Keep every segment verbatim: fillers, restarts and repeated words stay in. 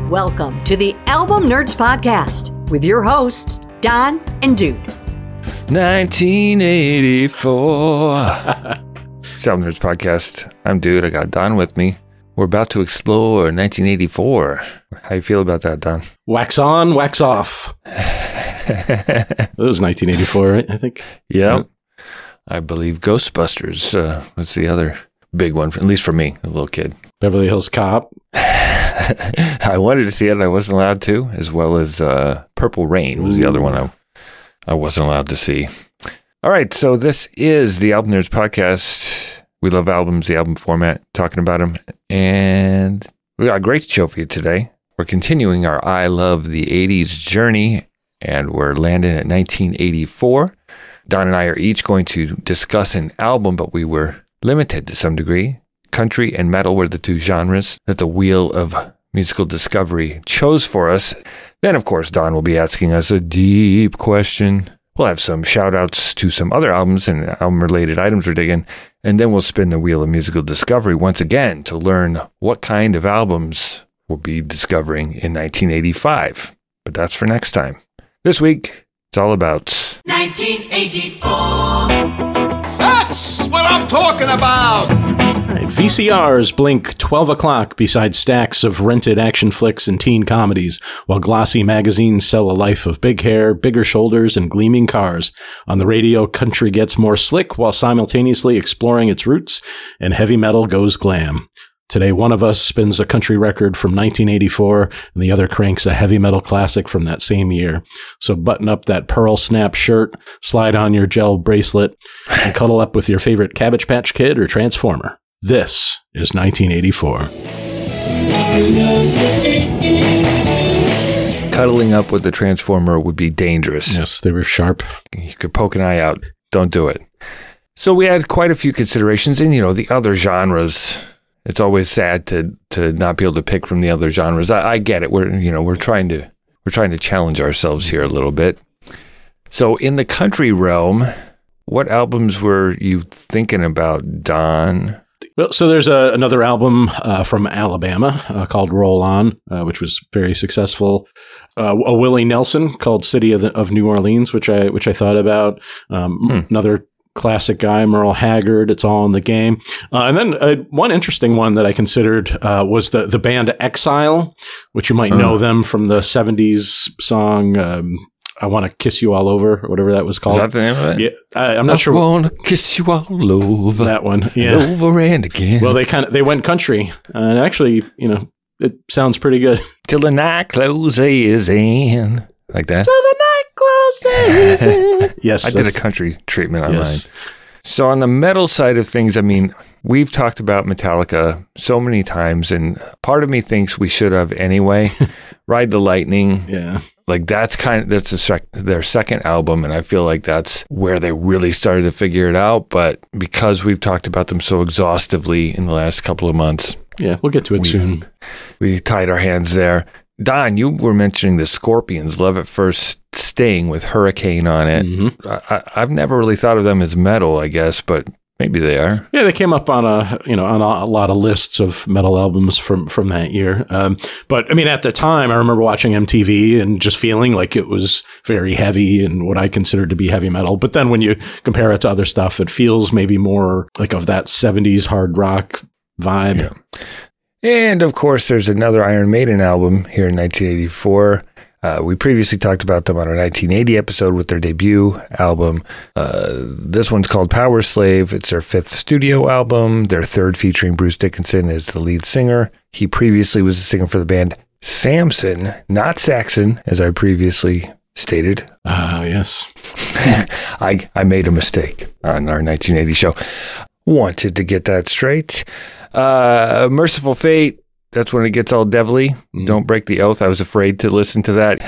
Welcome to the Album Nerds Podcast with your hosts, Don and Dude. nineteen eighty-four. It's Album Nerds Podcast. I'm Dude. I got Don with me. We're about to explore nineteen eighty-four. How you feel about that, Don? Wax on, wax off. It was nineteen eighty-four, right? I think. Yeah. yeah. I believe Ghostbusters. Uh, what's the other big one? At least for me, a little kid. Beverly Hills Cop. I wanted to see it. I wasn't allowed to, as well as uh, Purple Rain was the other one I, I wasn't allowed to see. All right, so this is the Album Nerds Podcast. We love albums, the album format, talking about them, and we got a great show for you today. We're continuing our I Love the eighties journey, and we're landing at nineteen eighty-four. Don and I are each going to discuss an album, but we were limited to some degree. Country and metal were the two genres that the Wheel of Musical Discovery chose for us. Then, of course, Don will be asking us a deep question. We'll have some shout-outs to some other albums and album-related items we're digging, and then we'll spin the Wheel of Musical Discovery once again to learn what kind of albums we'll be discovering in nineteen eighty-five. But that's for next time. This week, it's all about nineteen eighty-four. That's what I'm talking about. All right, V C Rs blink twelve o'clock beside stacks of rented action flicks and teen comedies, while glossy magazines sell a life of big hair, bigger shoulders, and gleaming cars. On the radio, country gets more slick while simultaneously exploring its roots, and heavy metal goes glam. Today, one of us spins a country record from nineteen eighty-four, and the other cranks a heavy metal classic from that same year. So button up that pearl snap shirt, slide on your gel bracelet, and cuddle up with your favorite Cabbage Patch Kid or Transformer. This is nineteen eighty-four. cuddling up with the Transformer would be dangerous. Yes, they were sharp. You could poke an eye out. Don't do it. So we had quite a few considerations, and you know, the other genres. It's always sad to to not be able to pick from the other genres. I, I get it. We're you know we're trying to we're trying to challenge ourselves here a little bit. So in the country realm, what albums were you thinking about, Don? Well, so there's a, another album uh, from Alabama uh, called Roll On, uh, which was very successful. Uh, a Willie Nelson called City of, the, of New Orleans, which I which I thought about. Um, hmm. Another classic guy, Merle Haggard, It's All in the Game. Uh, and then uh, one interesting one that I considered uh, was the, the band Exile, which you might uh. know them from the seventies song um, I Want to Kiss You All Over, or whatever that was called. Is that the name of it? Yeah, I, I'm not I sure. I want to kiss you all over. That one, yeah. And over and again. Well, they kind of they went country, uh, and actually, you know, it sounds pretty good. Till the night closes in. Like that? Till the night closes in. Yes. I did a country treatment on yes. mine. So on the metal side of things, I mean, we've talked about Metallica so many times, and part of me thinks we should have anyway. Ride the Lightning. Yeah. Like that's kind of, that's a sec- their second album, and I feel like that's where they really started to figure it out. But because we've talked about them so exhaustively in the last couple of months. Yeah, we'll get to it we, soon. We tied our hands there. Don, you were mentioning the Scorpions, Love at First Sting with Hurricane on it. Mm-hmm. I, I've never really thought of them as metal, I guess, but maybe they are. Yeah, they came up on a you know on a, a lot of lists of metal albums from from that year. Um, but I mean, at the time, I remember watching M T V and just feeling like it was very heavy and what I considered to be heavy metal. But then when you compare it to other stuff, it feels maybe more like of that seventies hard rock vibe. Yeah. And of course, there's another Iron Maiden album here in nineteen eighty-four. Uh, we previously talked about them on our nineteen eighty episode with their debut album. Uh, this one's called Power Slave. It's their fifth studio album, their third featuring Bruce Dickinson as the lead singer. He previously was a singer for the band Samson, not Saxon, as I previously stated. Ah, uh, yes. I, I made a mistake on our nineteen eighty show. Wanted to get that straight. Uh, Merciful Fate. That's when it gets all devilly. Mm. Don't break the oath. I was afraid to listen to that.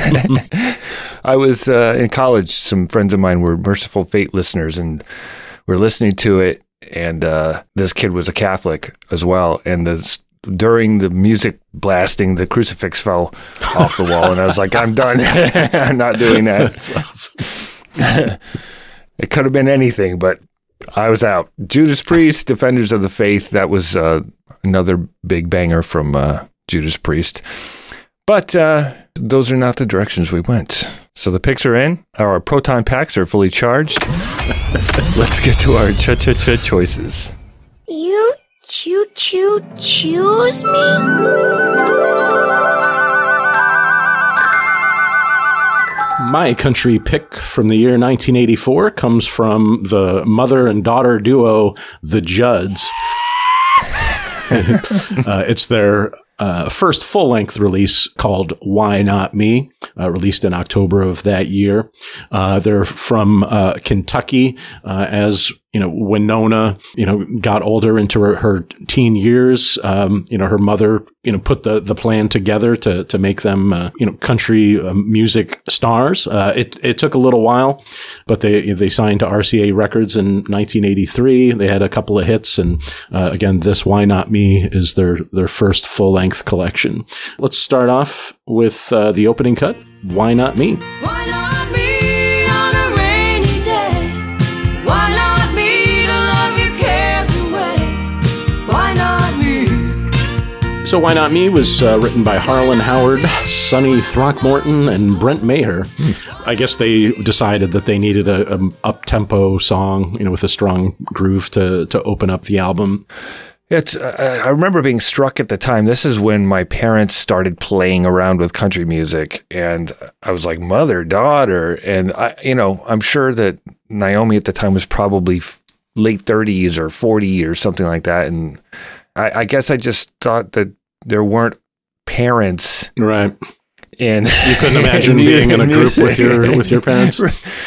I was uh, in college. Some friends of mine were Merciful Fate listeners, and we're listening to it. And uh, this kid was a Catholic as well. And the, during the music blasting, the crucifix fell off the wall, and I was like, "I'm done. I'm not doing that." That's awesome. It could have been anything, but I was out. Judas Priest, Defenders of the Faith. That was uh, another big banger from uh, Judas Priest. But uh, those are not the directions we went. So the picks are in. Our proton packs are fully charged. Let's get to our cha-cha-cha choices. You choo-choo choose me? My country pick from the year nineteen eighty-four comes from the mother and daughter duo, the Judds. uh, it's their uh, first full-length release called Why Not Me, uh, released in October of that year. Uh, they're from uh, Kentucky, uh, as you know, Winona, you know, got older into her, her teen years. Um, you know, her mother, you know, put the, the plan together to to make them, uh, you know, country uh, music stars. Uh, it it took a little while, but they they signed to R C A Records in nineteen eighty-three. They had a couple of hits, and uh, again, this Why Not Me is their their first full length collection. Let's start off with uh, the opening cut. Why Not Me? Why not me on a rainy day? Why not me to love your cares away? Why not me? So Why Not Me was uh, written by Harlan Howard, Sonny Throckmorton, and Brent Maher. Hmm. I guess they decided that they needed a, a up-tempo song, you know, with a strong groove to to open up the album. It's. Uh, I remember being struck at the time. This is when my parents started playing around with country music, and I was like, mother, daughter, and I, you know, I'm sure that Naomi at the time was probably f- late thirties or forty or something like that, and I, I guess I just thought that there weren't parents, right? And you couldn't imagine being in a group with your with your parents.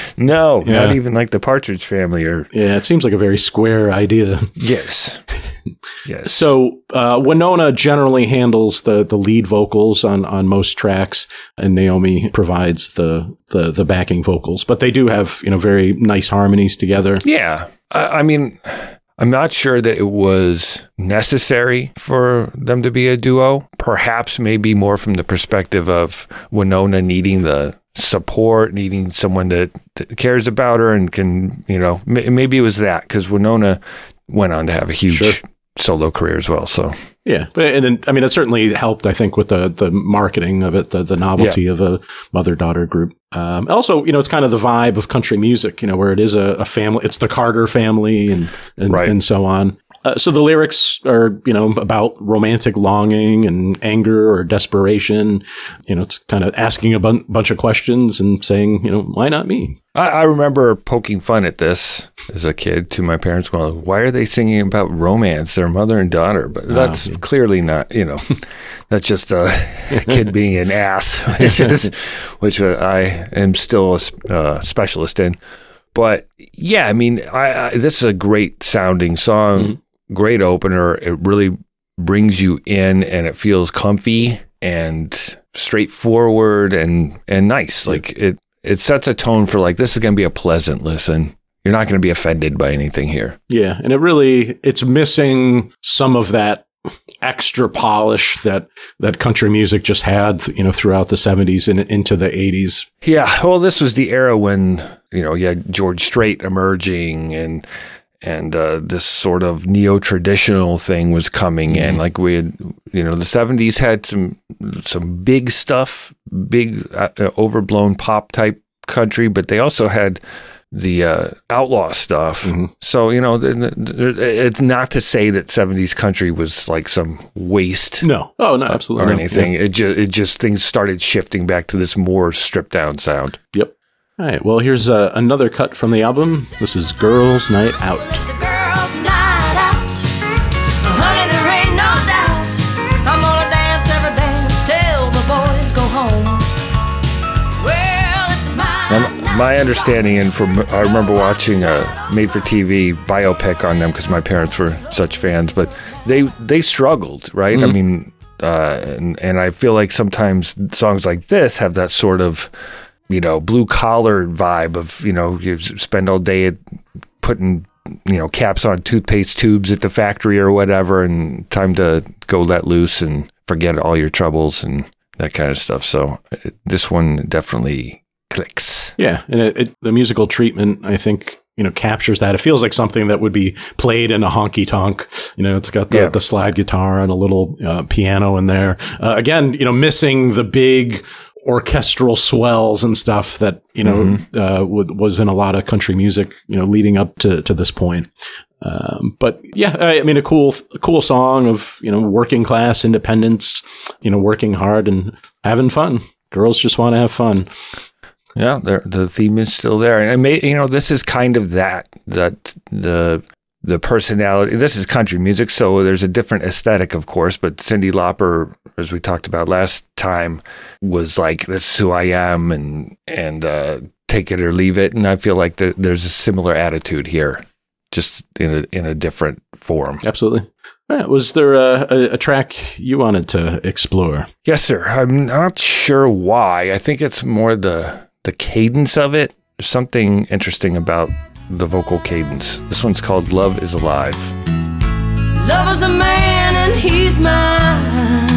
No, yeah. Not even like the Partridge Family, or yeah, it seems like a very square idea. Yes. Yes. So uh, Winona generally handles the, the lead vocals on, on most tracks, and Naomi provides the, the the backing vocals. But they do have, you know, very nice harmonies together. Yeah, I, I mean, I'm not sure that it was necessary for them to be a duo. Perhaps maybe more from the perspective of Winona needing the support, needing someone that, that cares about her and can, you know, m- maybe it was that, because Winona went on to have a huge sure. solo career as well. So yeah, but and, and I mean, it certainly helped, I think, with the the marketing of it, the the novelty yeah. of a mother daughter group. Um, also, you know, it's kind of the vibe of country music, you know, where it is a, a family. It's the Carter family, and and, right. and so on. Uh, so the lyrics are, you know, about romantic longing and anger or desperation. You know, it's kind of asking a bun- bunch of questions and saying, you know, why not me? I, I remember poking fun at this as a kid to my parents. Going, why are they singing about romance? They're mother and daughter, but that's oh, yeah. clearly not. You know, that's just a kid being an ass, which, is, which I am still a uh, specialist in. But yeah, I mean, I, I, this is a great sounding song. Mm-hmm. Great opener. It really brings you in, and it feels comfy and straightforward and and nice. Yeah. Like it it sets a tone for like, this is going to be a pleasant listen. You're not going to be offended by anything here. Yeah, and it really it's missing some of that extra polish that that country music just had, you know, throughout the seventies and into the eighties. Yeah, well, this was the era when, you know, you had George Strait emerging, and And uh, this sort of neo-traditional thing was coming in. Mm-hmm. Like we had, you know, the seventies had some some big stuff, big uh, overblown pop type country, but they also had the uh, outlaw stuff. Mm-hmm. So, you know, the, the, it's not to say that seventies country was like some waste. No. Oh, no, absolutely. Or anything. Yeah. It, just, it just, things started shifting back to this more stripped down sound. Yep. All right, well, here's uh, another cut from the album. This is Girls' Night Out. It's a girls' night out. Honey, there ain't no doubt. I'm gonna dance every dance till the boys go home. Well, it's my now, my understanding, and from I remember watching a made-for-T V biopic on them because my parents were such fans, but they they struggled, right? Mm-hmm. I mean, uh, and, and I feel like sometimes songs like this have that sort of, you know, blue collar vibe of, you know, you spend all day putting, you know, caps on toothpaste tubes at the factory or whatever, and time to go let loose and forget all your troubles and that kind of stuff. So it, this one definitely clicks. Yeah. And it, it, the musical treatment, I think, you know, captures that. It feels like something that would be played in a honky tonk. You know, it's got the, Yeah. the slide guitar and a little uh, piano in there. Uh, again, you know, missing the big orchestral swells and stuff that, you know, mm-hmm. uh, w- was in a lot of country music, you know, leading up to, to this point. Um, but yeah, I, I mean, a cool, a cool song of, you know, working class independence, you know, working hard and having fun. Girls just want to have fun. Yeah, the theme is still there, and I may, you know, this is kind of that that the the personality. This is country music, so there's a different aesthetic, of course. But Cyndi Lauper, as we talked about last time, was like, "This is who I am," and and uh, take it or leave it. And I feel like the, there's a similar attitude here, just in a in a different form. Absolutely. All right. Was there a, a, a track you wanted to explore? Yes, sir. I'm not sure why. I think it's more the the cadence of it. There's something interesting about the vocal cadence. This one's called Love is Alive. Love is a man and he's mine.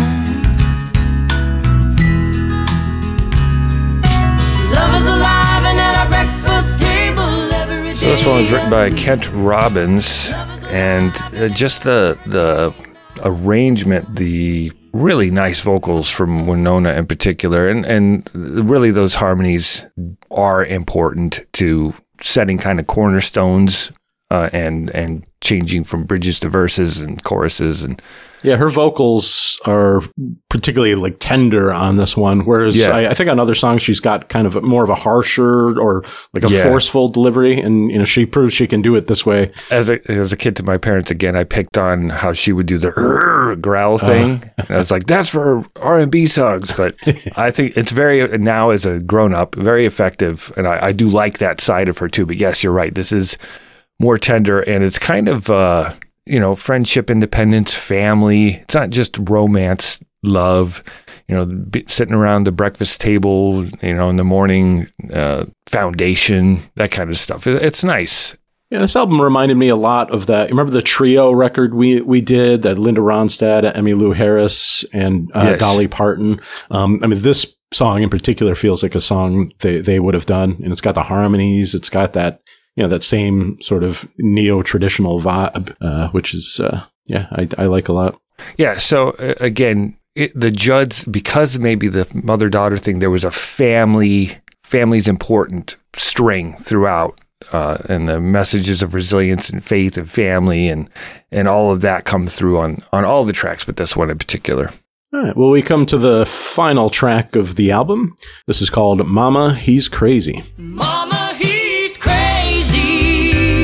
Love is alive and at our breakfast table every day. So this one was written by Kent Robbins, and uh, just the the arrangement, the really nice vocals from Winona in particular, and and really those harmonies are important to setting kind of cornerstones uh, and and changing from bridges to verses and choruses. And yeah, her vocals are particularly like tender on this one, whereas yeah. I, I think on other songs she's got kind of a, more of a harsher or like a yeah. forceful delivery, and you know she proves she can do it this way. As a as a kid to my parents, again, I picked on how she would do the growl thing, uh, and I was like, "That's for R and B songs." But I think it's very now as a grown up, very effective, and I, I do like that side of her too. But yes, you're right. This is more tender, and it's kind of uh, you know, friendship, independence, family. It's not just romance, love. You know, be, sitting around the breakfast table, you know, in the morning, uh, foundation, that kind of stuff. It, it's nice. Yeah, this album reminded me a lot of that. You remember the trio record we we did that Linda Ronstadt, Emmylou Harris, and uh, Yes. Dolly Parton. Um, I mean, this song in particular feels like a song they they would have done, and it's got the harmonies. It's got that, you know, that same sort of neo-traditional vibe, uh, which is, uh, yeah, I, I like a lot. Yeah. So uh, again, it, the Judds, because maybe the mother-daughter thing, there was a family, family's important string throughout, uh, and the messages of resilience and faith and family and, and all of that come through on, on all the tracks, but this one in particular. All right. Well, we come to the final track of the album. This is called Mama, He's Crazy. Mama, he's crazy,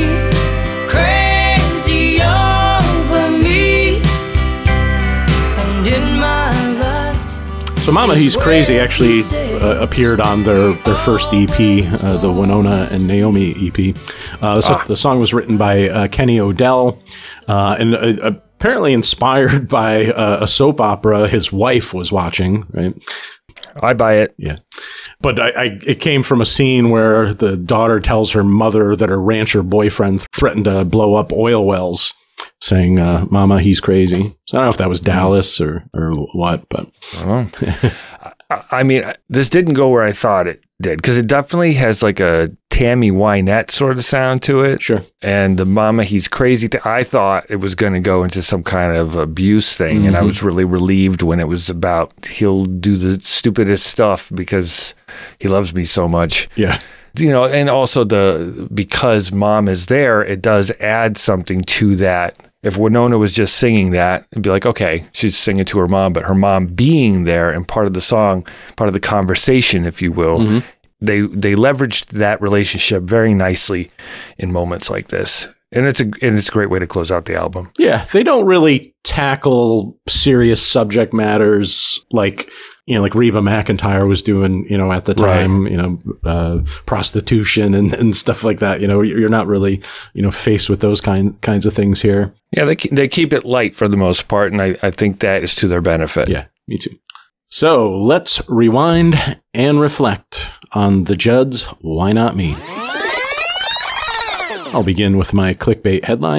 crazy over me, and in my life. So Mama, He's Crazy actually uh, appeared on their, their first E P, uh, the Winona and Naomi E P. Uh, so Ah. the song was written by uh, Kenny Odell, uh, and uh, apparently inspired by uh, a soap opera his wife was watching, right? I buy it. Yeah. But I, I, it came from a scene where the daughter tells her mother that her rancher boyfriend threatened to blow up oil wells, saying, uh, Mama, he's crazy. So I don't know if that was Dallas or, or what, but. I don't know. I, I mean, this didn't go where I thought it did, because it definitely has like a Tammy Wynette sort of sound to it. Sure. And the Mama, he's crazy. Th- I thought it was going to go into some kind of abuse thing. Mm-hmm. And I was really relieved when it was about he'll do the stupidest stuff because he loves me so much. Yeah. You know, and also the because Mom is there, it does add something to that. If Winona was just singing that, it'd be like, okay, she's singing to her mom, but her mom being there and part of the song, part of the conversation, if you will, mm-hmm. they they leveraged that relationship very nicely in moments like this. And it's a and it's a great way to close out the album. Yeah, they don't really tackle serious subject matters like, you know, like Reba McEntire was doing, you know, at the time, right. you know, uh, prostitution and, and stuff like that. You know, you're not really, you know, faced with those kind kinds of things here. Yeah, they they keep it light for the most part, and I, I think that is to their benefit. Yeah, me too. So let's rewind and reflect on the Judds' Why Not Me? I'll begin with my clickbait headline.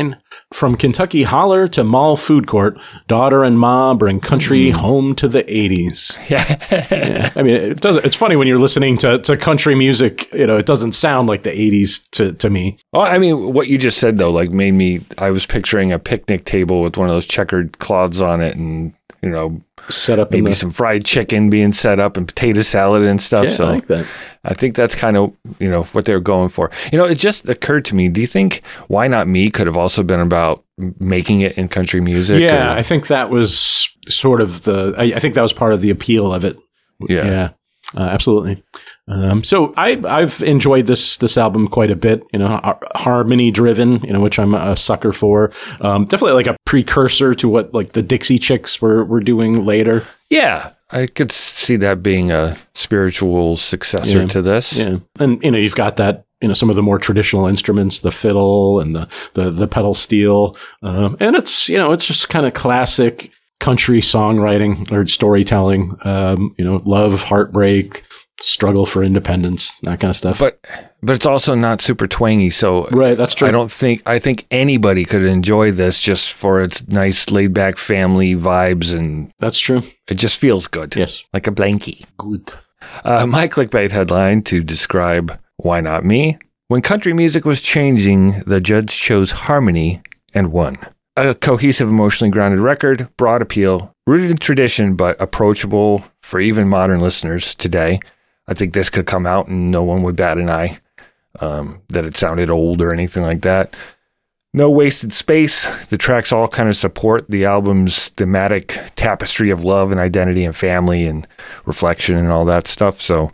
From Kentucky Holler to Mall Food Court, Daughter and Ma bring country home to the eighties. Yeah. Yeah. I mean, it does. It's funny when you're listening to, to country music, you know, it doesn't sound like the eighties to, to me. Oh, I mean, what you just said, though, like made me, I was picturing a picnic table with one of those checkered cloths on it and, you know, Set up maybe in the, some fried chicken being set up and potato salad and stuff. yeah, so I like that. I think that's kind of, you know, what they're going for. You know, it just occurred to me, do you think Why Not Me could have also been about making it in country music? Yeah, or? I think that was sort of the, I, I think that was part of the appeal of it. Yeah. Yeah, uh, absolutely. Um, so I, I've enjoyed this this album quite a bit, you know, har- harmony driven, you know, which I'm a sucker for. Um, definitely like a precursor to what like the Dixie Chicks were, were doing later. Yeah, I could see that being a spiritual successor Yeah. to this. Yeah. And, you know, you've got that, you know, some of the more traditional instruments, the fiddle and the, the, the pedal steel. Um, and it's, you know, it's just kind of classic country songwriting or storytelling, um, you know, love, heartbreak, struggle for independence, that kind of stuff. But but it's also not super twangy, so right, that's true. I don't think I think anybody could enjoy this just for its nice laid back family vibes, and That's true. it just feels good. Yes. Like a blankie. Good. Uh, my clickbait headline to describe Why Not Me? When country music was changing, the judge chose harmony and won. A cohesive, emotionally grounded record, broad appeal, rooted in tradition, but approachable for even modern listeners today. I think this could come out and no one would bat an eye um, that it sounded old or anything like that. No wasted space. The tracks all kind of support the album's thematic tapestry of love and identity and family and reflection and all that stuff. So,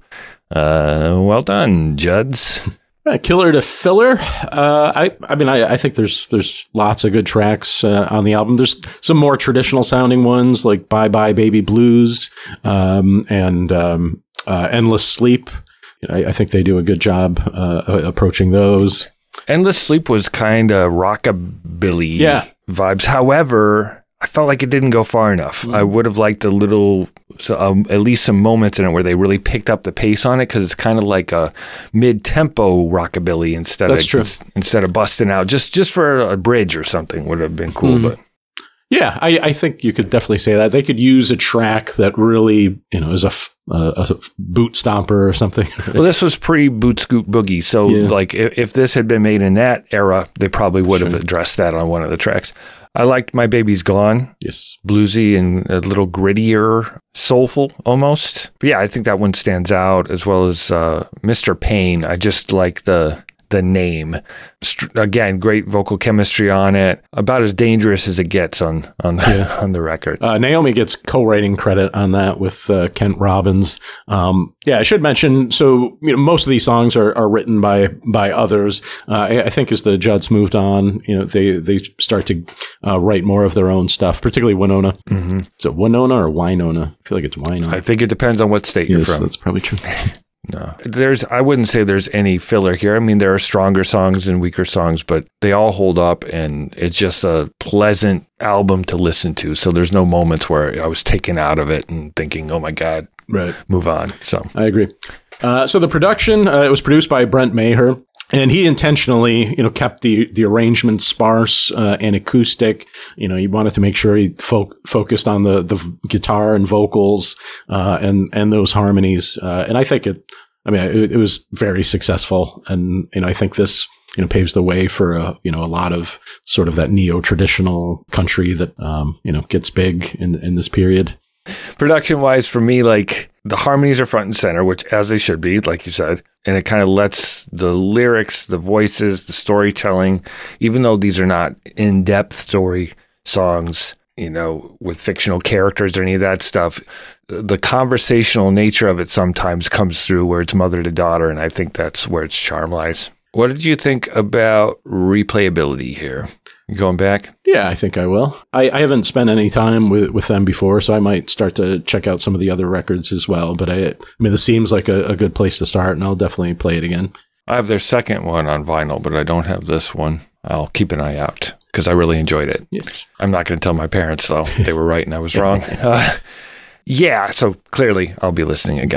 uh, well done, Juds. Uh, killer to filler. Uh, I, I mean, I, I think there's there's lots of good tracks uh, on the album. There's some more traditional sounding ones like "Bye Bye Baby Blues" um, and um, uh, "Endless Sleep." I, I think they do a good job uh, approaching those. Endless Sleep was kind of rockabilly Yeah. vibes. However, I felt like it didn't go far enough. Mm. I would have liked a little, so, um, at least some moments in it where they really picked up the pace on it, because it's kind of like a mid-tempo rockabilly instead That's of true. instead of busting out just just for a bridge or something would have been cool. Mm. But Yeah, I, I think you could definitely say that. They could use a track that really, you know, is a, f- a, a boot stomper or something. well, this was pre-Boot Scoot Boogie, so Yeah. like if, if this had been made in that era, they probably would have Sure. addressed that on one of the tracks. I liked My Baby's Gone. Yes. Bluesy and a little grittier, soulful almost. But yeah, I think that one stands out, as well as uh, Mister Payne. I just like the the name. St- again, great vocal chemistry on it. About as dangerous as it gets on on the, Yeah. on the record. Uh, Naomi gets co-writing credit on that with uh, Kent Robbins. Um, yeah, I should mention. So you know, most of these songs are, are written by by others. Uh, I, I think as the Judds moved on, you know, they they start to uh, write more of their own stuff, particularly Winona. Mm-hmm. Is it Winona or Winona? I feel like it's Winona. I think it depends on what state yes, you're from. that's probably true. No, there's. I wouldn't say there's any filler here. I mean, there are stronger songs and weaker songs, but they all hold up, and it's just a pleasant album to listen to. So there's no moments where I was taken out of it and thinking, "Oh my God, Right. move on." So I agree. Uh, so the production, uh, it was produced by Brent Maher, and he intentionally, you know, kept the the arrangement sparse uh, and acoustic. You know, he wanted to make sure he fo- focused on the the guitar and vocals uh, and and those harmonies. Uh, and I think it, I mean, it, it was very successful. And you know, I think this, you know, paves the way for a, you know, a lot of sort of that neo traditional country that um, you know gets big in in this period. production wise, for me, like the harmonies are front and center, which as they should be, like you said, and it kind of lets the lyrics, the voices, the storytelling, even though these are not in-depth story songs, you know, with fictional characters or any of that stuff, the conversational nature of it sometimes comes through where it's mother to daughter, and I think that's where its charm lies. What did you think about replayability here? You going back? Yeah, I think I will. I, I haven't spent any time with, with them before, so I might start to check out some of the other records as well. But I, I mean, this seems like a, a good place to start, and I'll definitely play it again. I have their second one on vinyl, but I don't have this one. I'll keep an eye out because I really enjoyed it. Yes. I'm not going to tell my parents, though. They were right and I was wrong. Uh, yeah, so clearly I'll be listening again.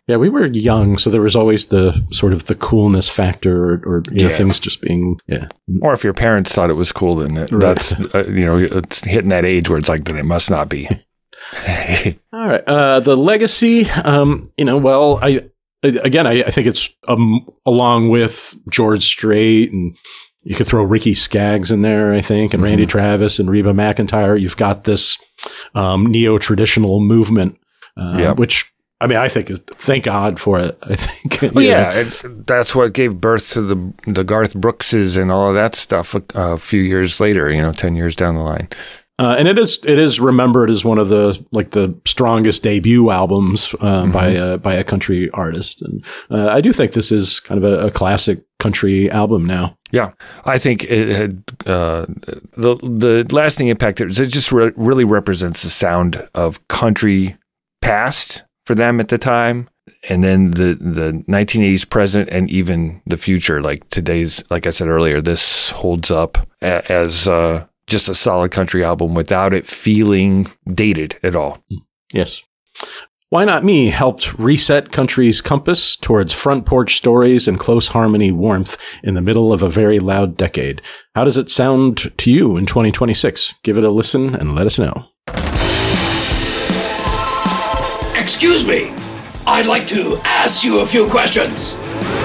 Yeah, we were young, so there was always the sort of the coolness factor, or, or you know, Yeah. things just being yeah. Or if your parents thought it was cool, then it, Right. that's uh, you know it's hitting that age where it's like then it must not be. All right, uh, the legacy. Um, you know, well, I again, I, I think it's um, along with George Strait, and you could throw Ricky Skaggs in there, I think, and Randy Travis and Reba McEntire. You've got this um, neo-traditional movement, uh, Yep. which. I mean, I think, is- thank God for it. I think. Well, you know. yeah, it, that's what gave birth to the the Garth Brookses and all of that stuff a, a few years later. You know, ten years down the line. Uh, and it is it is remembered as one of the like the strongest debut albums uh, Mm-hmm. by a, by a country artist, and uh, I do think this is kind of a, a classic country album now. Yeah, I think it had uh, the the lasting impact. It just re- really represents the sound of country past for them at the time, and then the the nineteen eighties present, and even the future. Like today's, like I said earlier, this holds up a- as uh, just a solid country album without it feeling dated at all. Yes. Why Not Me helped reset country's compass towards front porch stories and close harmony warmth in the middle of a very loud decade. How does it sound to you in twenty twenty-six? Give it a listen and let us know. Excuse me. I'd like to ask you a few questions.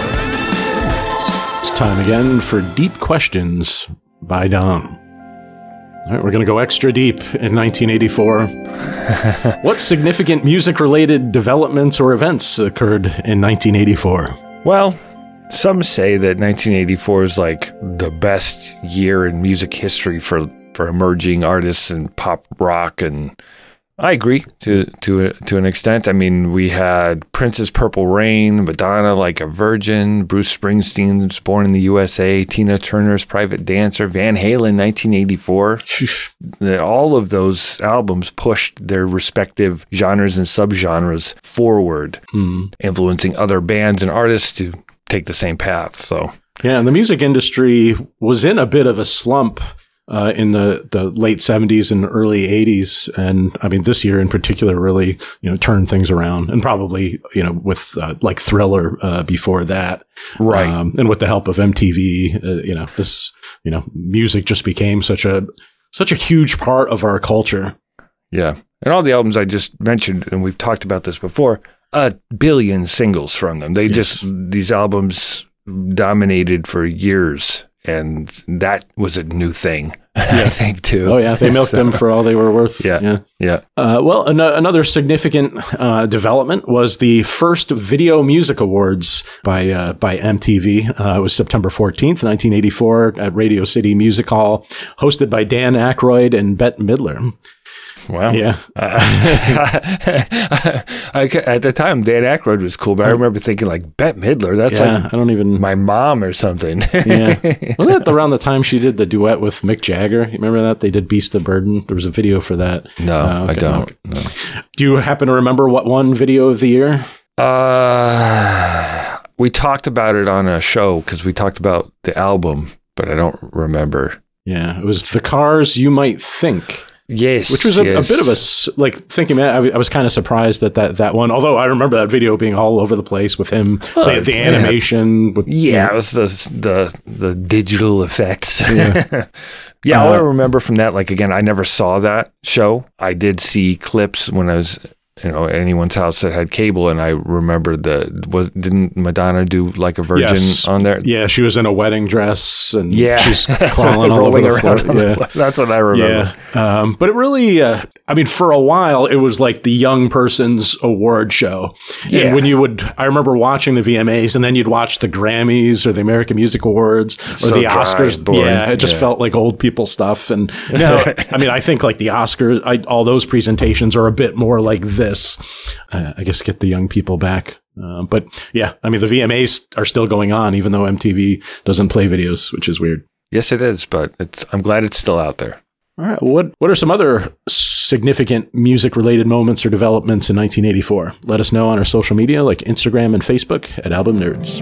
It's time again for Deep Questions by Don. All right, we're going to go extra deep in nineteen eighty-four. What significant music-related developments or events occurred in nineteen eighty-four? Well, some say that nineteen eighty-four is like the best year in music history for, for emerging artists and pop rock, and I agree to to a, to an extent. I mean, we had Prince's Purple Rain, Madonna Like a Virgin, Bruce Springsteen's Born in the U S A, Tina Turner's Private Dancer, Van Halen, nineteen eighty-four. That all of those albums pushed their respective genres and subgenres forward, Mm. influencing other bands and artists to take the same path. So, Yeah, and the music industry was in a bit of a slump uh, in the, the late seventies and early eighties. And I mean, this year in particular really, you know, turned things around, and probably, you know, with uh, like Thriller uh, before that. Right. Um, and with the help of M T V, uh, you know, this, you know, music just became such a, such a huge part of our culture. yeah. And all the albums I just mentioned, and we've talked about this before, a billion singles from them. They Yes. just, these albums dominated for years, and that was a new thing, I think, too. Oh yeah, they milked So, them for all they were worth. Yeah. yeah. Yeah. Uh, well, an- another significant uh, development was the first Video Music Awards by uh, by M T V. Uh, it was September fourteenth, nineteen eighty-four, at Radio City Music Hall, hosted by Dan Aykroyd and Bette Midler. Wow. Yeah. I, at the time, Dan Aykroyd was cool, but I remember thinking, like, Bette Midler, that's yeah, like I don't even. my mom or something. yeah. Wasn't that around the time she did the duet with Mick Jagger? You remember that? They did Beast of Burden. There was a video for that. No, Uh, I okay, don't. okay. No. Do you happen to remember what won Video of the Year? Uh, we talked about it on a show because we talked about the album, but I don't remember. Yeah, it was The Cars You Might Think. Yes, Which was a, yes. a bit of a, s- like, thinking, man, I, w- I was kind of surprised that, that that one, although I remember that video being all over the place with him, Oh, the, the yeah. animation. With, Yeah, it was the the the digital effects. Yeah, yeah. All I Uh, remember from that, like again, I never saw that show. I did see clips when I was, you know, at anyone's house that had cable, and I remember the was didn't Madonna do Like a Virgin Yes. on there? Yeah, she was in a wedding dress and Yeah, she's That's crawling all over rolling the floor. around on the Yeah. floor. That's what I remember. Yeah. Um, but it really, uh, I mean, for a while, it was like the young person's award show. Yeah. And when you would, I remember watching the V M As, and then you'd watch the Grammys or the American Music Awards or So the dry, Oscars. boring. Yeah, it just Yeah. felt like old people stuff. And now, I mean, I think like the Oscars, I, all those presentations are a bit more like this. Uh, I guess get the young people back. Uh, but yeah, I mean, the V M As are still going on, even though M T V doesn't play videos, which is weird. Yes, it is, but it's. I'm glad it's still out there. All right. What What are some other significant music related moments or developments in nineteen eighty-four? Let us know on our social media like Instagram and Facebook at Album Nerds.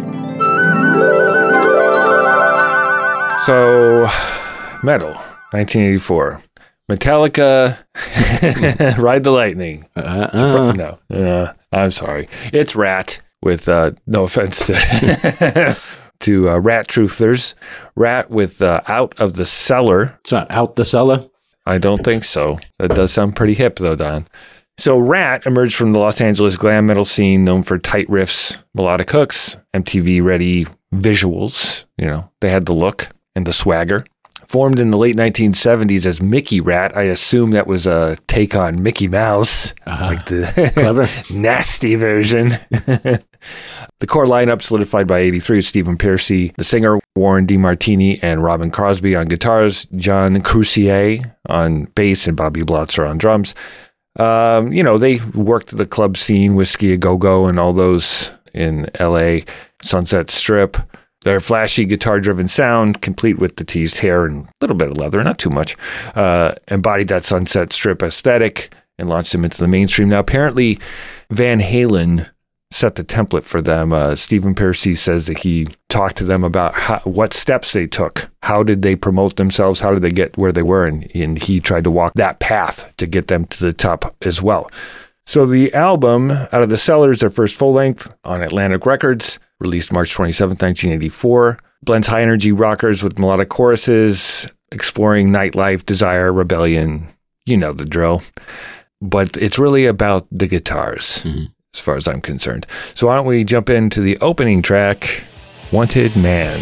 So, metal, nineteen eighty-four. Metallica, Ride the Lightning. Uh, Surpri- uh, no. Uh, I'm sorry. It's Rat with, uh, no offense to, to uh, Rat Truthers. Rat with uh, Out of the Cellar. It's not Out the Cellar? I don't think so. That does sound pretty hip, though, Don. So Rat emerged from the Los Angeles glam metal scene known for tight riffs, melodic hooks, M T V-ready visuals. You know, they had the look and the swagger. Formed in the late nineteen seventies as Mickey Rat, I assume that was a take on Mickey Mouse, uh-huh. like the clever, nasty version. The core lineup solidified by eighty-three was Stephen Pearcy, the singer, Warren DeMartini, and Robin Crosby on guitars, John Crucier on bass, and Bobby Blotzer on drums. Um, you know, they worked the club scene, Whiskey A Go-Go, and all those in L A, Sunset Strip. Their flashy guitar-driven sound, complete with the teased hair and a little bit of leather, not too much, uh, embodied that Sunset Strip aesthetic and launched them into the mainstream. Now, apparently, Van Halen set the template for them. Uh, Stephen Pearcy says that he talked to them about how, what steps they took. How did they promote themselves? How did they get where they were? And, and he tried to walk that path to get them to the top as well. So the album, Out of the Cellar, is their first full-length on Atlantic Records, released March twenty-seventh, nineteen eighty-four. Blends high-energy rockers with melodic choruses, exploring nightlife, desire, rebellion. You know the drill. But it's really about the guitars, mm-hmm. as far as I'm concerned. So why don't we jump into the opening track, Wanted Man.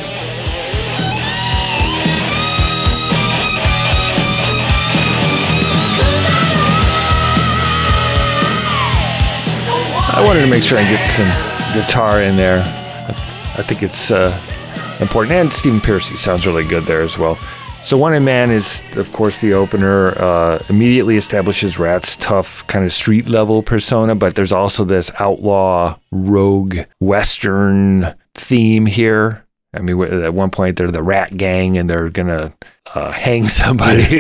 I wanted to make sure I get some guitar in there. I think it's uh, important. And Stephen Pearcy sounds really good there as well. So Wanted Man is, of course, the opener. Uh, immediately establishes Rat's tough kind of street level persona, but there's also this outlaw, rogue, Western theme here. I mean, at one point they're the Rat Gang and they're going to uh, hang somebody.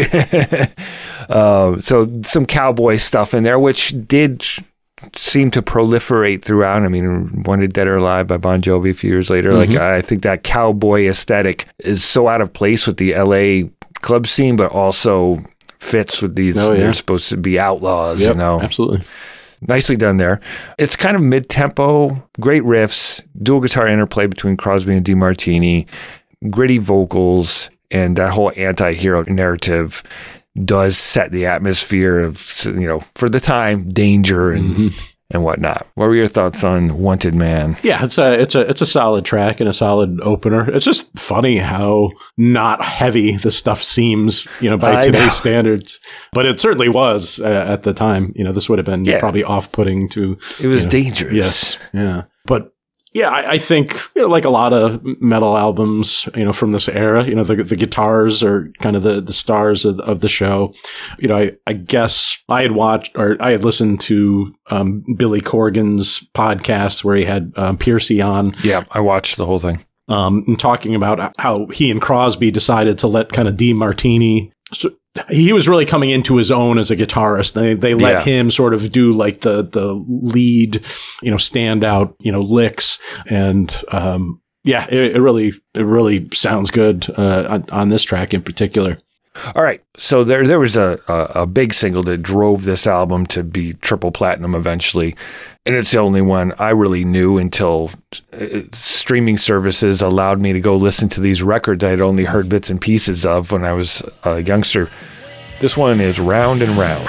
uh, so some cowboy stuff in there, which did seem to proliferate throughout. I mean, Wanted Dead or Alive by Bon Jovi a few years later. Mm-hmm. Like, I think that cowboy aesthetic is so out of place with the L A club scene, but also fits with these. Oh, yeah. They're supposed to be outlaws, yep, you know. Absolutely. Nicely done there. It's kind of mid-tempo, great riffs, dual guitar interplay between Crosby and DeMartini, gritty vocals, and that whole anti-hero narrative does set the atmosphere of, you know, for the time, danger and mm-hmm. and whatnot. What were your thoughts on Wanted Man? Yeah, it's a it's a it's a solid track and a solid opener. It's just funny how not heavy the stuff seems, you know, by I today's know. standards. But it certainly was uh, at the time. You know, this would have been yeah. probably off-putting to. It was you know, dangerous. Yes, yeah, but. Yeah, I, I think, you know, like a lot of metal albums, you know, from this era, you know, the the guitars are kind of the, the stars of, of the show. You know, I, I guess I had watched or I had listened to um, Billy Corgan's podcast where he had um, Pearcy on. Yeah, I watched the whole thing. Um, and talking about how he and Crosby decided to let kind of DeMartini. So he was really coming into his own as a guitarist. They they let yeah. him sort of do like the the lead, you know, standout, you know, licks, and um, yeah, it, it really it really sounds good uh, on, on this track in particular. All right, so there there was a, a a big single that drove this album to be triple platinum eventually, and it's the only one I really knew until uh, streaming services allowed me to go listen to these records I had only heard bits and pieces of when I was a youngster. This one is Round and Round.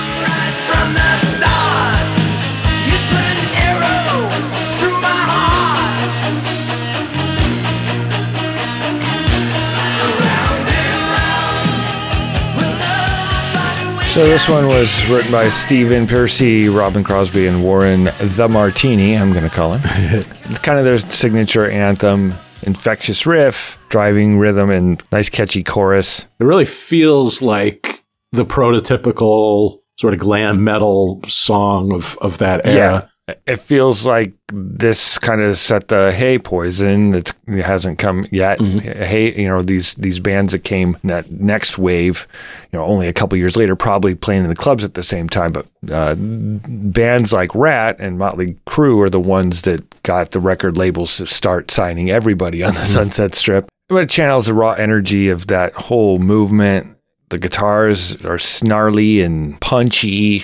So this one was written by Stephen Pearcy, Robin Crosby, and Warren the Martini, I'm going to call him. It's kind of their signature anthem, infectious riff, driving rhythm, and nice catchy chorus. It really feels like the prototypical sort of glam metal song of, of that era. Yeah. It feels like this kind of set the, hey, Poison, it's, it hasn't come yet. Mm-hmm. Hey, you know, these these bands that came that next wave, you know, only a couple years later, probably playing in the clubs at the same time. But uh, bands like Rat and Motley Crue are the ones that got the record labels to start signing everybody on the mm-hmm. Sunset Strip. But it channels the raw energy of that whole movement. The guitars are snarly and punchy.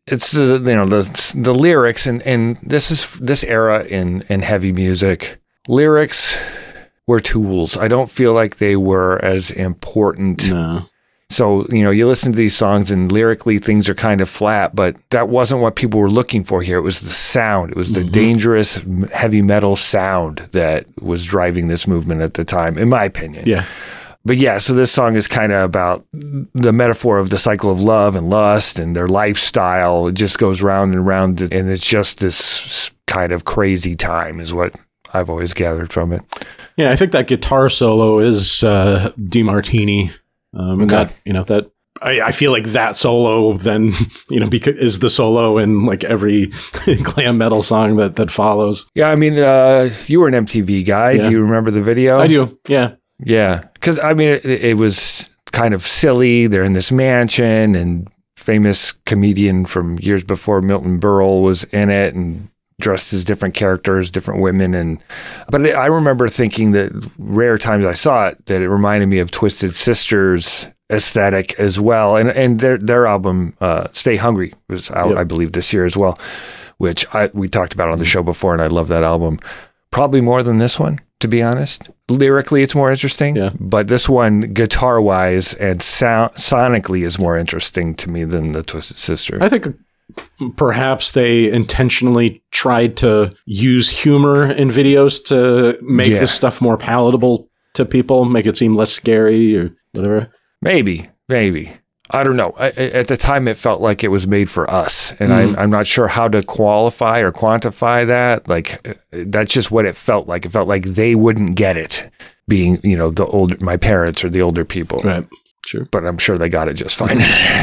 it's the you know the the lyrics and, and this is this era in, in heavy music. Lyrics were tools. I don't feel like they were as important. No. So, you know, you listen to these songs and lyrically things are kind of flat, but that wasn't what people were looking for here. It was the sound. It was the mm-hmm. dangerous heavy metal sound that was driving this movement at the time, in my opinion. Yeah. But yeah, so this song is kind of about the metaphor of the cycle of love and lust and their lifestyle. It just goes round and round, and it's just this kind of crazy time is what I've always gathered from it. Yeah, I think that guitar solo is uh, DeMartini. Um, and okay. that, you know, that I, I feel like that solo then, you know, because is the solo in like every glam metal song that, that follows. Yeah. I mean, uh, you were an M T V guy. Yeah. Do you remember the video? I do. Yeah. Yeah. Cause I mean, it, it was kind of silly. They're in this mansion and famous comedian from years before, Milton Berle, was in it and dressed as different characters, different women. And, but I remember thinking that rare times I saw it, that it reminded me of Twisted Sister's aesthetic as well. And, and their, their album, uh, Stay Hungry, was out, yep. I believe this year as well, which I, we talked about on the show before. And I love that album probably more than this one, to be honest. Lyrically, it's more interesting, yeah. but this one guitar wise and sound sonically is more interesting to me than the Twisted Sister. I think perhaps they intentionally tried to use humor in videos to make yeah. this stuff more palatable to people, make it seem less scary or whatever. Maybe, maybe. I don't know. I, at the time, it felt like it was made for us, and Mm. I'm, I'm not sure how to qualify or quantify that. Like, that's just what it felt like. It felt like they wouldn't get it, being, you know, the older, my parents or the older people. Right. Sure. But I'm sure they got it just fine.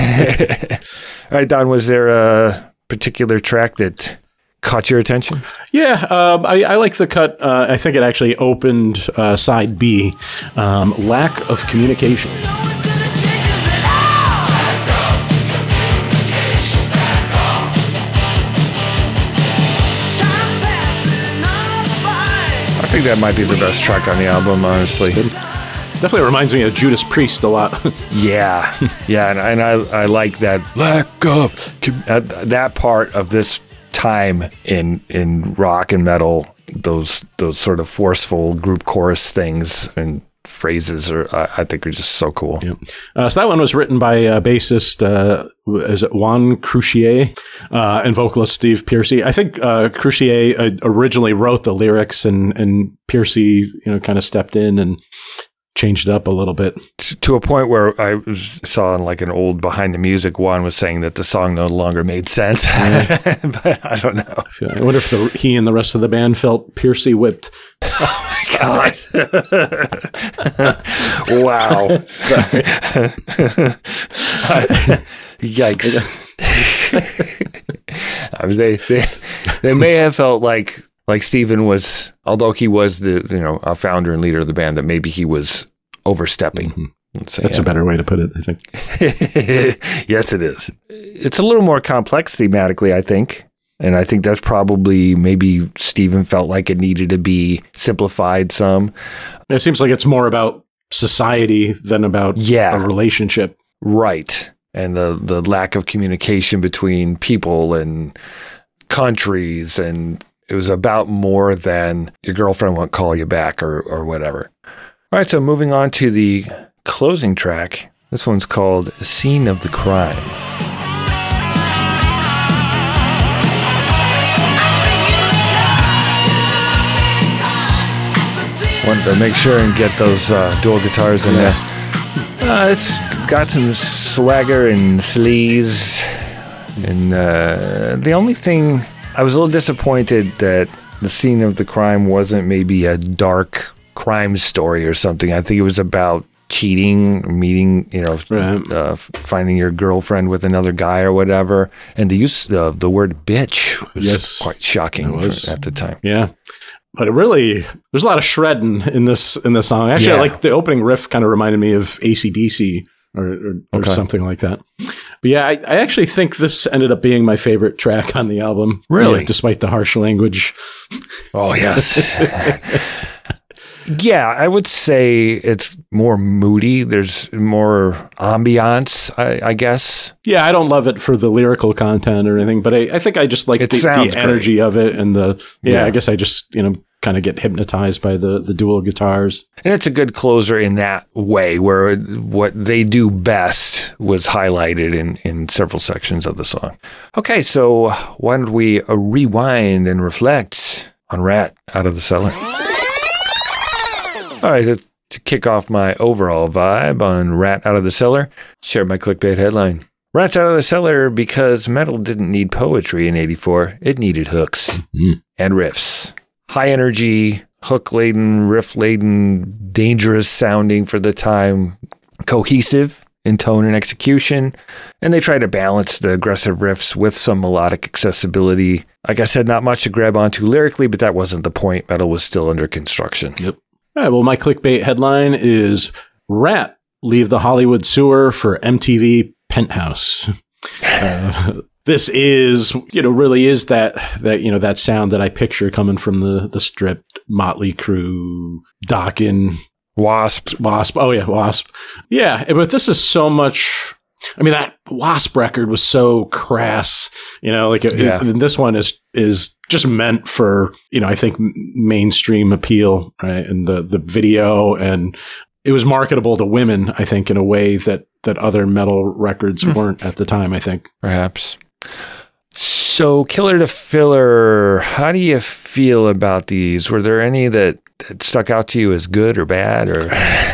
All right, Don, was there a particular track that caught your attention? Yeah, um, I, I like the cut. Uh, I think it actually opened uh, side B, um, Lack of Communication. I think that might be the best track on the album, honestly. Definitely reminds me of Judas Priest a lot. yeah, yeah, and, and I I like that lack of uh, that part of this time in in rock and metal. Those those sort of forceful group chorus things and phrases are I, I think are just so cool. Yeah. Uh, so that one was written by uh, bassist uh, is it Juan Croucier uh, and vocalist Steve Piercy. I think uh, Croucier uh, originally wrote the lyrics, and and Piercy, you know, kind of stepped in and changed it up a little bit. To a point where I saw in like an old Behind the Music, Juan was saying that the song no longer made sense. Yeah. But I don't know. I, feel, I wonder if the, he and the rest of the band felt Piercy whipped. Oh, God. Wow. Sorry. Yikes. I mean, they, they, they may have felt like Like Steven was, although he was the, you know, a founder and leader of the band, that maybe he was overstepping. Mm-hmm. Let's say, That's yeah. a better way to put it, I think. Yes, it is. It's a little more complex thematically, I think. And I think that's probably maybe Steven felt like it needed to be simplified some. It seems like it's more about society than about yeah. a relationship. Right. And the, the lack of communication between people and countries, and it was about more than your girlfriend won't call you back or, or whatever. All right, so moving on to the closing track. This one's called Scene of the Crime. Wanted to make sure and get those uh, dual guitars in yeah. there. Uh, it's got some swagger and sleaze. And uh, the only thing... I was a little disappointed that the Scene of the Crime wasn't maybe a dark crime story or something. I think it was about cheating, meeting, you know, right. uh, finding your girlfriend with another guy or whatever. And the use of the word bitch was yes, quite shocking was. for, at the time. Yeah. But it really, there's a lot of shredding in this in this song. Actually, yeah. like the opening riff kind of reminded me of A C D C or, or, or okay. something like that. But yeah, I, I actually think this ended up being my favorite track on the album. Really? Yeah, despite the harsh language. Oh, yes. Yeah, I would say it's more moody. There's more ambiance, I, I guess. Yeah, I don't love it for the lyrical content or anything, but I, I think I just like It the, sounds the energy great. of it and the, yeah, Yeah. I guess I just, you know, kind of get hypnotized by the, the dual guitars. And it's a good closer in that way, where what they do best was highlighted in, in several sections of the song. Okay, so why don't we uh, rewind and reflect on Rat Out of the Cellar? All right, to, to kick off my overall vibe on Rat Out of the Cellar, share my clickbait headline. Rats Out of the Cellar because metal didn't need poetry in eighty-four. It needed hooks Mhm. and riffs. High energy, hook-laden, riff-laden, dangerous sounding for the time, cohesive in tone and execution, and they try to balance the aggressive riffs with some melodic accessibility. Like I said, not much to grab onto lyrically, but that wasn't the point. Metal was still under construction. Yep. All right, well, my clickbait headline is Rat leave the Hollywood sewer for M T V Penthouse. Uh, this is, you know, really is that, that, you know, that sound that I picture coming from the, the stripped Motley Crue, Dokken, Wasp. Wasp. Oh, yeah, Wasp. Yeah, but this is so much. I mean, that Wasp record was so crass, you know, like it, Yeah. it, and this one is is just meant for, you know, I think m- mainstream appeal, right? And the, the video, and it was marketable to women, I think, in a way that, that other metal records weren't at the time, I think. Perhaps. So, Killer to Filler, how do you feel about these? Were there any that, that stuck out to you as good or bad? Or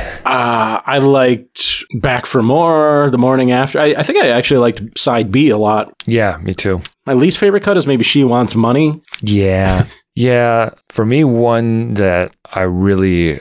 Uh, I liked Back for More, The Morning After. I, I think I actually liked Side B a lot. yeah, me too. My least favorite cut is maybe She Wants Money. Yeah. yeah. For me, one that I really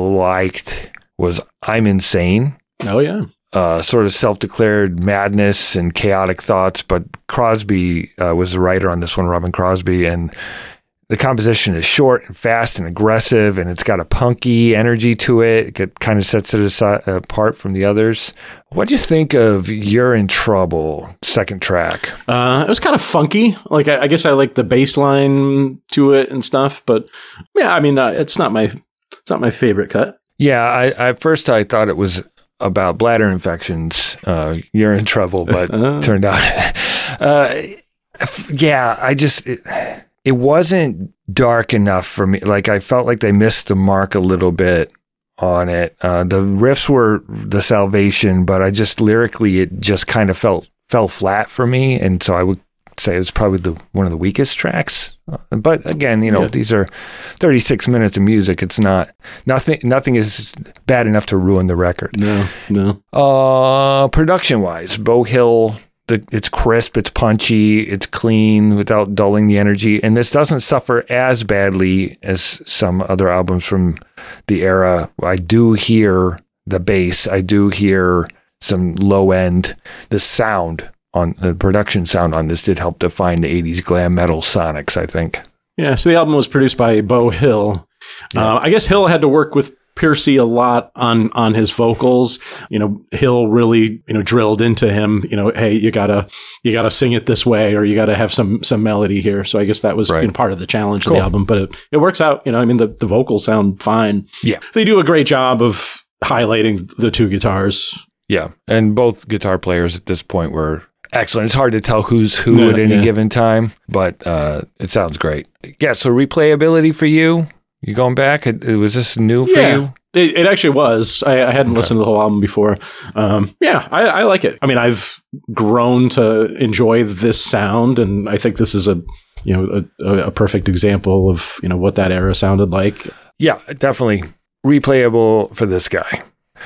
liked was I'm Insane. Oh, yeah. Uh, sort of self-declared madness and chaotic thoughts, but Crosby uh, was the writer on this one, Robin Crosby, and the composition is short and fast and aggressive, and it's got a punky energy to it. It kind of sets it aside, apart from the others. What do you think of You're in Trouble, second track? Uh, it was kind of funky. Like, I, I guess I like the bass line to it and stuff, but yeah, I mean, uh, it's not my, it's not my favorite cut. Yeah, I, I at first I thought it was about bladder infections. Uh, You're in Trouble, but Uh. turned out, uh, f- yeah, I just. It, It wasn't dark enough for me. Like, I felt like they missed the mark a little bit on it. Uh, the riffs were the salvation, but I just lyrically, it just kind of felt fell flat for me. And so I would say it was probably the one of the weakest tracks. Uh, but again, you know, Yeah. these are thirty-six minutes of music. It's not nothing. Nothing is bad enough to ruin the record. No, no. Uh, production wise, Bo Hill. The, it's crisp, it's punchy, it's clean without dulling the energy. And this doesn't suffer as badly as some other albums from the era. I do hear the bass. I do hear some low end. The sound on the production sound on this did help define the eighties glam metal sonics, I think. Yeah, so the album was produced by Bo Hill. Uh, I guess Hill had to work with Piercy a lot on on his vocals. You know, Hill really, you know, drilled into him, you know, hey, you gotta you gotta sing it this way, or you gotta have some some melody here. So I guess that was Right. you know, part of the challenge Cool. of the album. But it, it works out, you know, I mean the, the vocals sound fine. Yeah. They do a great job of highlighting the two guitars. Yeah. And both guitar players at this point were excellent. It's hard to tell who's who Yeah, at any yeah. given time, but uh, it sounds great. Yeah. So replayability for you? You going back? It, it, was this new for you? It, it actually was. I, I hadn't listened to the whole album before. Um, yeah, I, I like it. I mean, I've grown to enjoy this sound, and I think this is a you know a, a perfect example of you know what that era sounded like. Yeah, definitely replayable for this guy.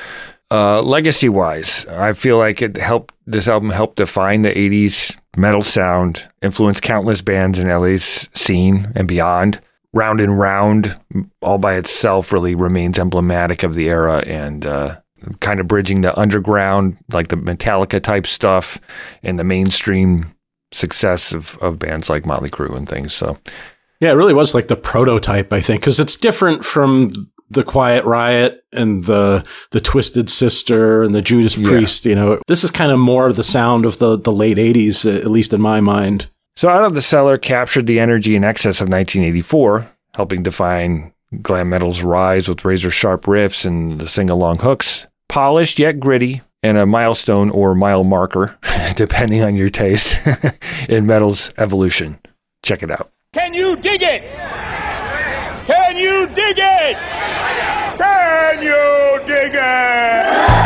Uh, legacy wise, I feel like it helped. This album helped define the eighties metal sound, influenced countless bands in L A's scene and beyond. Round and Round, all by itself, really remains emblematic of the era, and uh, kind of bridging the underground, like the Metallica type stuff, and the mainstream success of, of bands like Motley Crue and things. So, Yeah, it really was like the prototype, I think, because it's different from the Quiet Riot and the the Twisted Sister and the Judas Yeah. Priest. You know, this is kind of more the sound of the the late eighties, at least in my mind. So Out of the Cellar captured the energy and excess of nineteen eighty-four, helping define Glam metal's rise with razor-sharp riffs and the sing-along hooks. Polished yet gritty, and a milestone or mile marker, depending on your taste, in metal's evolution. Check it out. Can you dig it? Can you dig it? Can you dig it?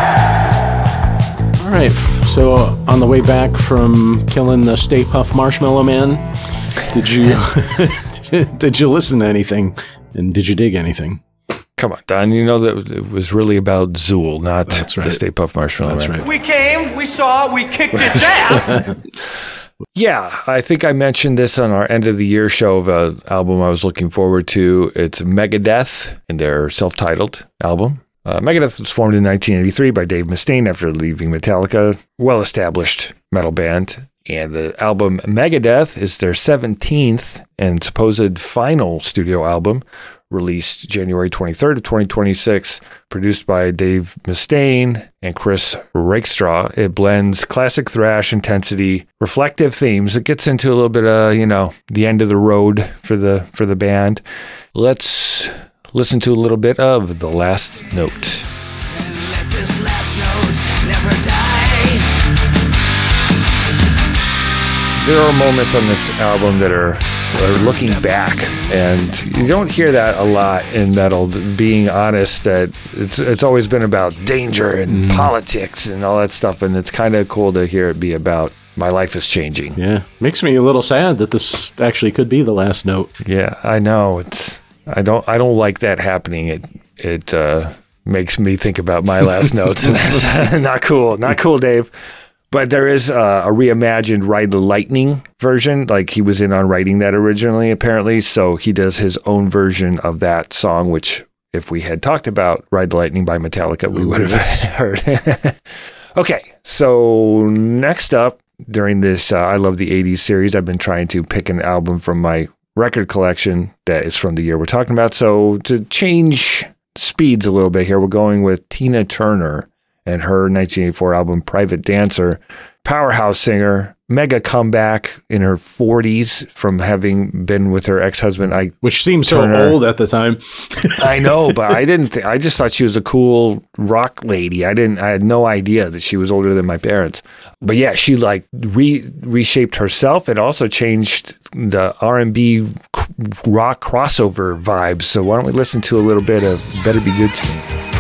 All right. So uh, on the way back from killing the Stay Puft Marshmallow Man, did you did you listen to anything? And did you dig anything? Come on, Don. You know that it was really about Zool, not That's right. the Stay Puft Marshmallow That's Man. right. We came, we saw, we kicked its ass. Yeah, I think I mentioned this on our end of the year show of an album I was looking forward to. It's Megadeth and their self-titled album. Uh, Megadeth was formed in nineteen eighty-three by Dave Mustaine after leaving Metallica, well-established metal band. And the album Megadeth is their seventeenth and supposed final studio album, released January twenty-third of twenty twenty-six, produced by Dave Mustaine and Chris Rakestraw. It blends classic thrash intensity, reflective themes. It gets into a little bit of, you know, the end of the road for the for the band. Let's listen to a little bit of The Last Note. Let this last note never die. There are moments on this album that are, are looking back, and you don't hear that a lot in metal, being honest, that it's it's always been about danger and mm. politics and all that stuff, and it's kind of cool to hear it be about my life is changing. Yeah, makes me a little sad that this actually could be the last note. Yeah, I know. It's I don't I don't like that happening. It it uh, makes me think about my last notes, and that's not cool. Not cool, Dave. But there is uh, a reimagined Ride the Lightning version. Like, he was in on writing that originally, apparently. So he does his own version of that song, which if we had talked about Ride the Lightning by Metallica, we would have heard. Okay, so next up, during this uh, I Love the eighties series, I've been trying to pick an album from my record collection that is from the year we're talking about. So to change speeds a little bit here, we're going with Tina Turner and her nineteen eighty-four album, Private Dancer. Powerhouse singer, mega comeback in her forties from having been with her ex-husband, Ike Which seems Turner. so old at the time. I know, but I didn't think, I just thought she was a cool rock lady. I didn't, I had no idea that she was older than my parents. But yeah, she like re, reshaped herself. It also changed the R and B rock crossover vibes. So why don't we listen to a little bit of Better Be Good to Me.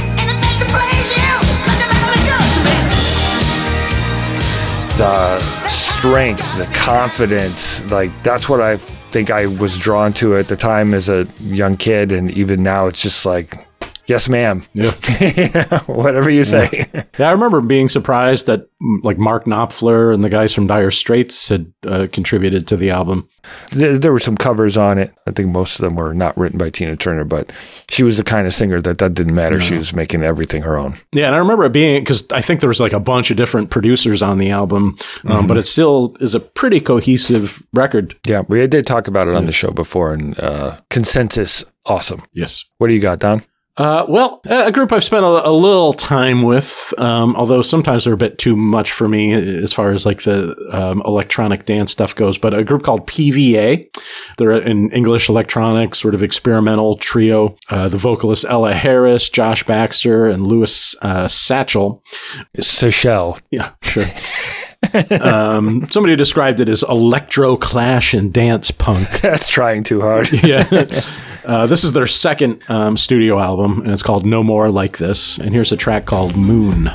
The strength, the confidence, like that's what I think I was drawn to at the time as a young kid, and even now it's just like, yes, ma'am. Yeah. Whatever you say. Yeah. yeah, I remember being surprised that like Mark Knopfler and the guys from Dire Straits had uh, contributed to the album. There, there were some covers on it. I think most of them were not written by Tina Turner, but she was the kind of singer that that didn't matter. Yeah. She was making everything her own. Yeah, and I remember it being, because I think there was like a bunch of different producers on the album, um, mm-hmm. but it still is a pretty cohesive record. Yeah, we did talk about it on yeah. the show before, and uh, consensus, awesome. Yes. What do you got, Don? Uh, well, a group I've spent a, a little time with, um, although sometimes they're a bit too much for me as far as like the um, electronic dance stuff goes, but a group called P V A. They're an English electronic sort of experimental trio. Uh, the vocalists Ella Harris, Josh Baxter, and Louis uh, Satchel. Seychelles. Yeah, sure. um, somebody described it as electro clash and dance punk. That's trying too hard. Yeah. Uh, this is their second um, studio album, and it's called No More Like This. And here's a track called Moon.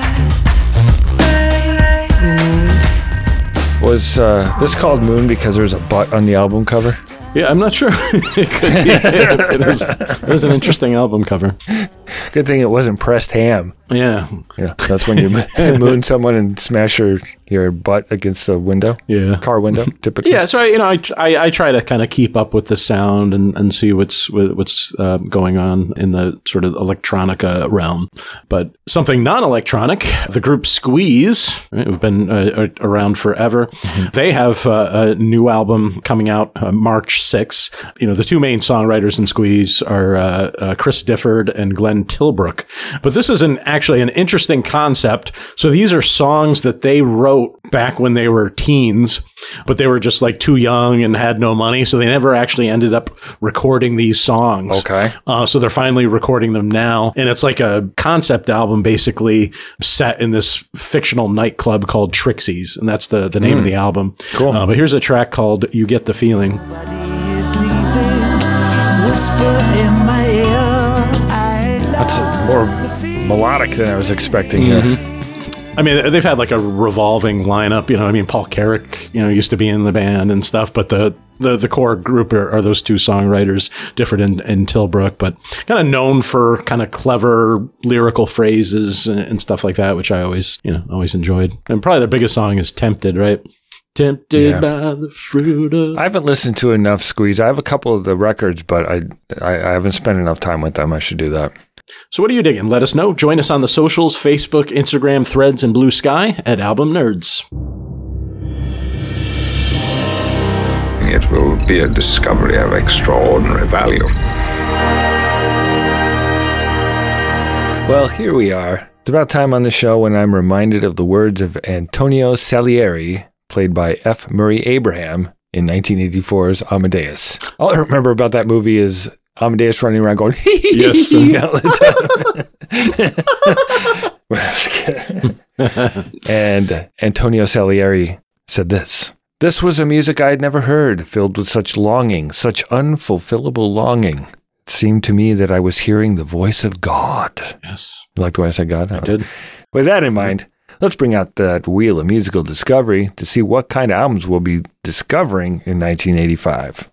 Was uh, this called Moon because there's a butt on the album cover? Yeah, I'm not sure. It could be. It is, it is an interesting album cover. Good thing it wasn't pressed ham. Yeah. Yeah, that's when you moon someone and smash your, your butt against the window. Yeah. Car window, typically. Yeah, so I, you know, I, I, I try to kind of keep up with the sound and, and see what's what's uh, going on in the sort of electronica realm. But something non-electronic, the group Squeeze, right, who've been uh, around forever, mm-hmm. they have uh, a new album coming out uh, March sixth. You know, the two main songwriters in Squeeze are uh, uh, Chris Difford and Glenn Til- Tilbrook. But this is an actually an interesting concept. So these are songs that they wrote back when they were teens, but they were just like too young and had no money. So they never actually ended up recording these songs. Okay. Uh, so they're finally recording them now. And it's like a concept album basically set in this fictional nightclub called Trixie's. And that's the, the name mm. of the album. Cool. Uh, but here's a track called You Get the Feeling. That's more melodic than I was expecting here. Mm-hmm. I mean, they've had like a revolving lineup, you know. I mean, Paul Carrick, you know, used to be in the band and stuff, but the the, the core group are, are those two songwriters, different in, in Tilbrook, but kind of known for kind of clever lyrical phrases and, and stuff like that, which I always, you know, always enjoyed. And probably their biggest song is Tempted, right? Tempted yeah. by the fruit of... I haven't listened to enough Squeeze. I have a couple of the records, but I, I, I haven't spent enough time with them. I should do that. So what are you digging? Let us know. Join us on the socials, Facebook, Instagram, Threads, and Blue Sky at Album Nerds. It will be a discovery of extraordinary value. Well, here we are. It's about time on the show when I'm reminded of the words of Antonio Salieri, played by F. Murray Abraham in nineteen eighty-four's Amadeus. All I remember about that movie is Amadeus running around going, hee hee yes, hee all the time. And Antonio Salieri said this. This was a music I had never heard, filled with such longing, such unfulfillable longing. It seemed to me that I was hearing the voice of God. Yes. You like the way I said God? I did. With that in mind, let's bring out that wheel of musical discovery to see what kind of albums we'll be discovering in nineteen eighty-five.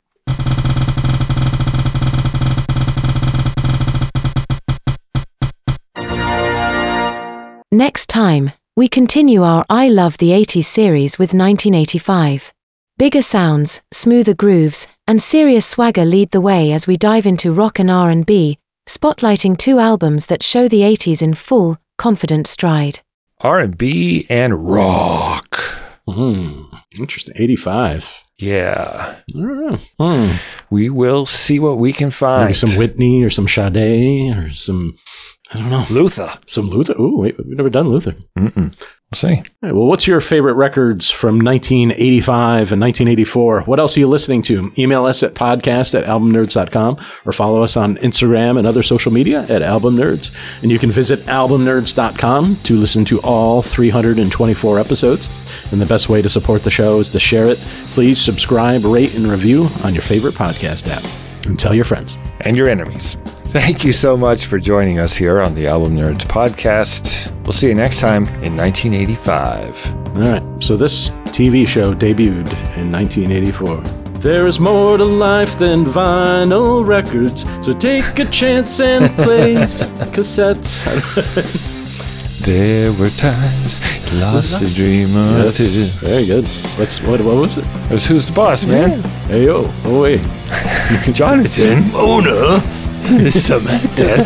Next time, we continue our I Love the eighties series with nineteen eighty-five. Bigger sounds, smoother grooves, and serious swagger lead the way as we dive into rock and R and B, spotlighting two albums that show the eighties in full, confident stride. R and B and rock. Hmm. Interesting. eighty-five. Yeah. Hmm. We will see what we can find. Maybe some Whitney or some Sade or some... I don't know. Luther. Some Luther? Ooh, wait, we've never done Luther. Mm-mm. We'll see. All right, well, what's your favorite records from nineteen eighty-five and nineteen eighty-four? What else are you listening to? Email us at podcast at album nerds dot com or follow us on Instagram and other social media at Album Nerds. And you can visit album nerds dot com to listen to all three hundred twenty-four episodes. And the best way to support the show is to share it. Please subscribe, rate, and review on your favorite podcast app. And tell your friends. And your enemies. Thank you so much for joining us here on the Album Nerds podcast. We'll see you next time in nineteen eighty-five. All right. So this T V show debuted in nineteen eighty-four. There is more to life than vinyl records, so take a chance and play cassettes. There were times lost a dream or yes. two. Very good. What's what? What was it? It was Who's the Boss, man? Yeah. Hey yo, oh wait, Jonathan, Mona, Samantha.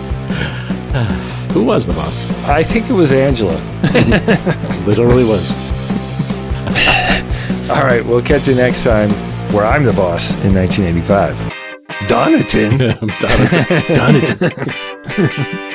Who was the boss? I think it was Angela. Literally was. All right, we'll catch you next time where I'm the boss in nineteen eighty-five. Donatan. Donatan. Donatan.